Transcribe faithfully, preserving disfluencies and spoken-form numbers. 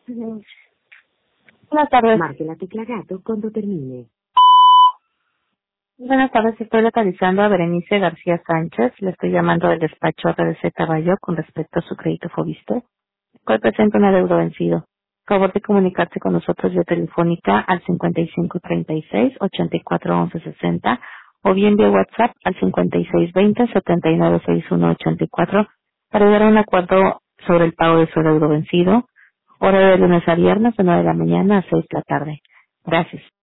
Buenas tardes. Marque la tecla gato cuando termine. Buenas tardes, estoy localizando a Berenice García Sánchez. Le estoy llamando del despacho R D C Caballo con respecto a su crédito Fobiste, cual presenta un adeudo vencido. Favor de comunicarse con nosotros vía telefónica al cincuenta y cinco treinta y seis, ochenta y cuatro once sesenta o bien vía WhatsApp al cincuenta y seis veinte, setenta y nueve sesenta y uno ochenta y cuatro para llegar a un acuerdo sobre el pago de su adeudo vencido. Hora de lunes a viernes de nueve de la mañana a seis de la tarde. Gracias.